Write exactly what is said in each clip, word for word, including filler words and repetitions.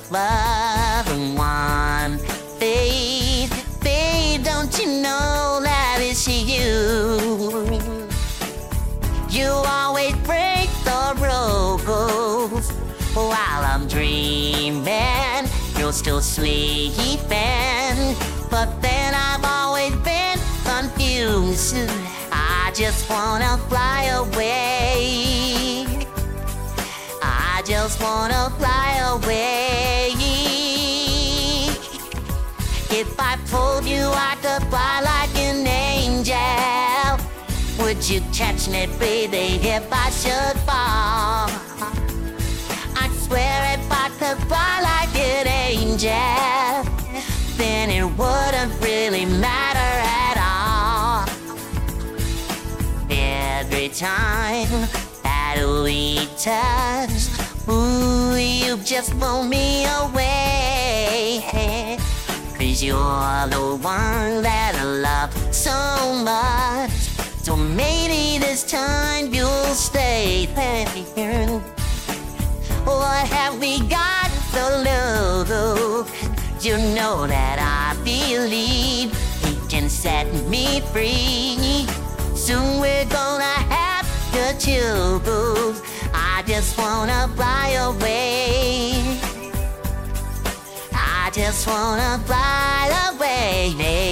But one babe, babe, don't you know that it's you? You always break the rules while I'm dreaming. You're still sleeping, but then I've always been confused. I just wanna fly away. I just wanna fly away. If I told you I could fly like an angel, would you catch me, baby, if I should fall? I swear if I could fly like an angel, then it wouldn't really matter at all. Every time that we touch, ooh, you just blow me away. Cause you're the one that I love so much. So maybe this time you'll stay there. What have we got to lose? You know that I believe he can set me free. Soon we're gonna have to choose. I just wanna fly away. I just wanna fly away.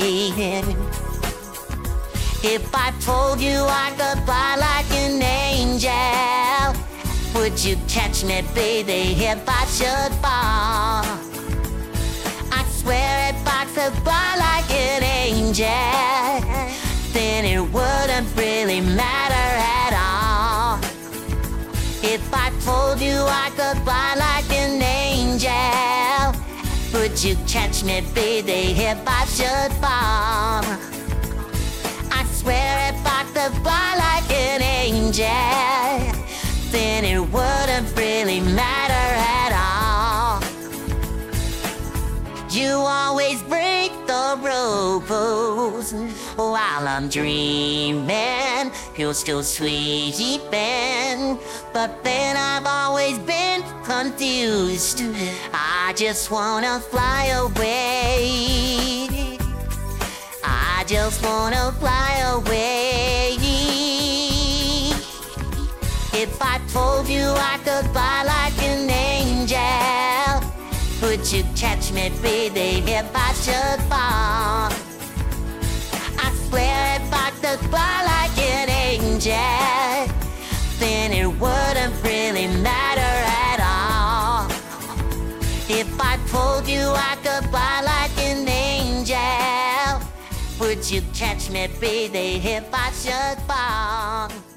If I told you I could fly like an angel, would you catch me, baby, if I should fall? I swear if I could fly like an angel, then it wouldn't really matter at all. If I told you I could fly like an angel, would you catch me, baby, if I should fall? I swear if I could fly like an angel, then it wouldn't really matter at all. You always break the rules while I'm dreaming. You're still sleeping, but then I've always been confused. I just wanna fly away. I just wanna fly away. If I told you I could fly like an angel, would you catch me, baby, if I should fall? I swear if I could fly like an angel, then it wouldn't really matter at all. If I told you I could fly like an angel, would you catch me, baby, if I should fall?